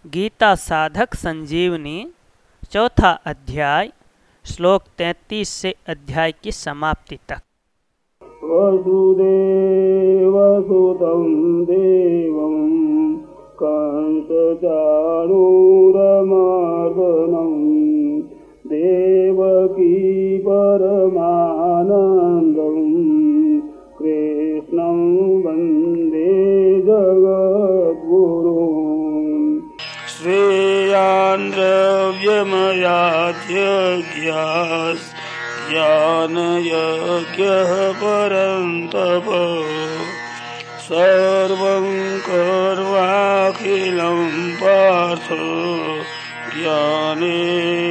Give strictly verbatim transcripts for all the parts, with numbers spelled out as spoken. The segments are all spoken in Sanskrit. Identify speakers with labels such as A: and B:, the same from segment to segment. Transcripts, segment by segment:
A: गीता साधक संजीवनी चौथा अध्याय श्लोक तैंतीस से अध्याय की समाप्ति तक।
B: वसुदेवसुतं देवं कंसचाणूरमर्दनं देवकी परमानन्दं कृष्णं वन्दे जगद्गुरुम्। श्रेयान् द्रव्यमयाद्यज्ञास् ज्ञानयज्ञः परन्तप सर्वं कर्वाखिलं पार्थ ज्ञाने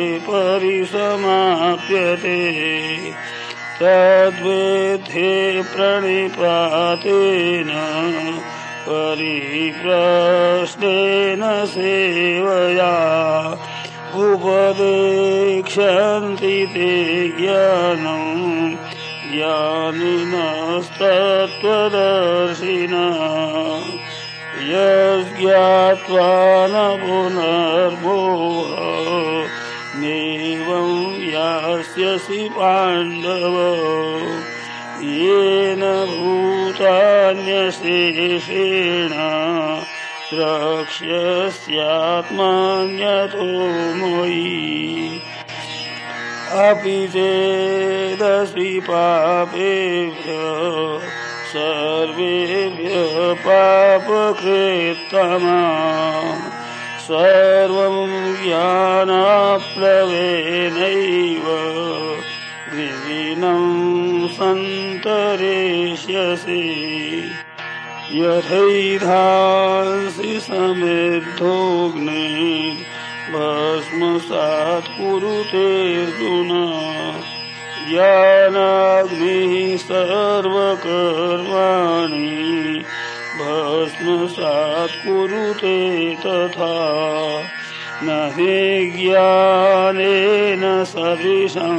B: परिसमाप्यते। तद्विद्धि प्रणिपातेन परिप्रश्नेन सेवया उपदेक्ष्यन्ति ते ज्ञानं ज्ञानिनस्तत्त्वदर्शिनः। यज्ञात्वा न पुनर्मोहः नैवं यास्यसि पाण्डव। येन भूतान्यशेषेण द्रक्ष्यस्यात्मन्यतो मयि। अपि चेदस्ति पापेभ्यः सर्वेभ्यः पापकृत्तमा सर्वं ज्ञानाप्लवेनैव द्विविधं सन्तरिष्यसि। यथैधांसि समिद्धोऽग्निः भस्मसात् कुरुते अर्जुन। ज्ञानाग्निः सर्वकर्माणि भस्मसात् कुरुते तथा। न हि ज्ञानेन सदृशं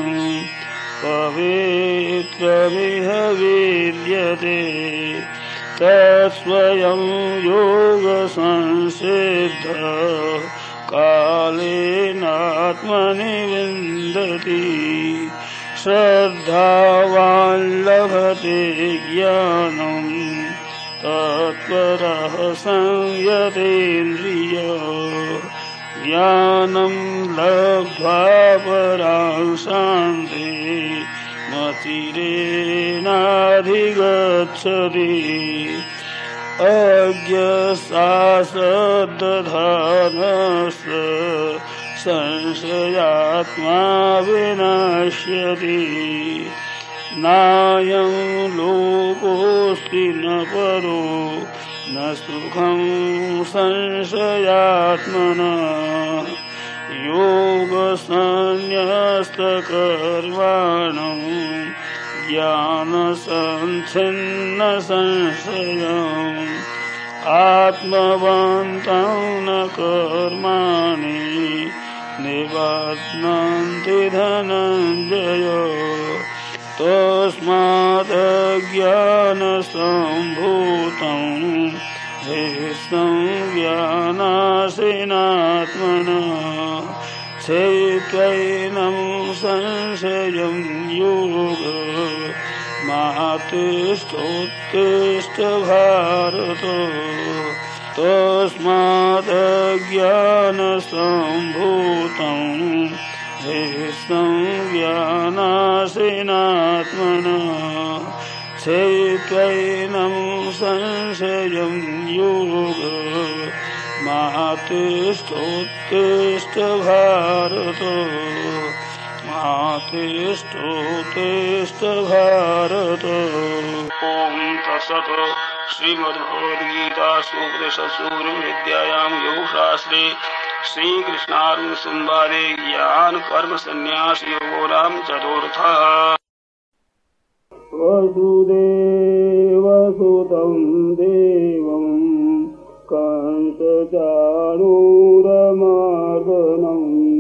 B: पवित्रमिह विद्यते। तत्स्वयं योगसंसिद्धः कालेनात्मनि विन्दति। श्रद्धावान् लभते ज्ञानं तत्परः संयतेन्द्रियः। ज्ञानं लब्ध्वा परां शान्तिं मतिरेणाधिगच्छति। अज्ञसासद्दधानस्य संशयात्मा विनश्यति। नायं लोकोऽस्ति न परो न सुखं संशयात्मनः। योगसंन्यस्तकर्माणं ज्ञानसञ्छिन्नसंशयम्। आत्मवन्तं न कर्माणि निबध्नन्ति धनञ्जय। तस्मादज्ञानसम्भूतं हृष्टं ज्ञानासीनात्मनः। छित्त्वैनं संशयं योगः मातिष्ठोत्तिष्ठ भारत। तस्मादज्ञानसम्भूतं हृष्टं ज्ञानासीनात्मनः। छित्त्वैनं संशयं योगः मातिष्ठोत्तिष्ठ भारत। मातिष्ठोत्तिष्ठ भारत। ओम तत्सत्। श्रीमद्भगवद्गीतासु उपनिषत्सु ब्रह्मविद्यायां योगशास्त्रे श्रीकृष्णार्जुन संवादे ज्ञान कर्म संन्यास योगो नाम चतुर्थः। वसुदेवसुतं देवं कंसचाणूरमर्दनं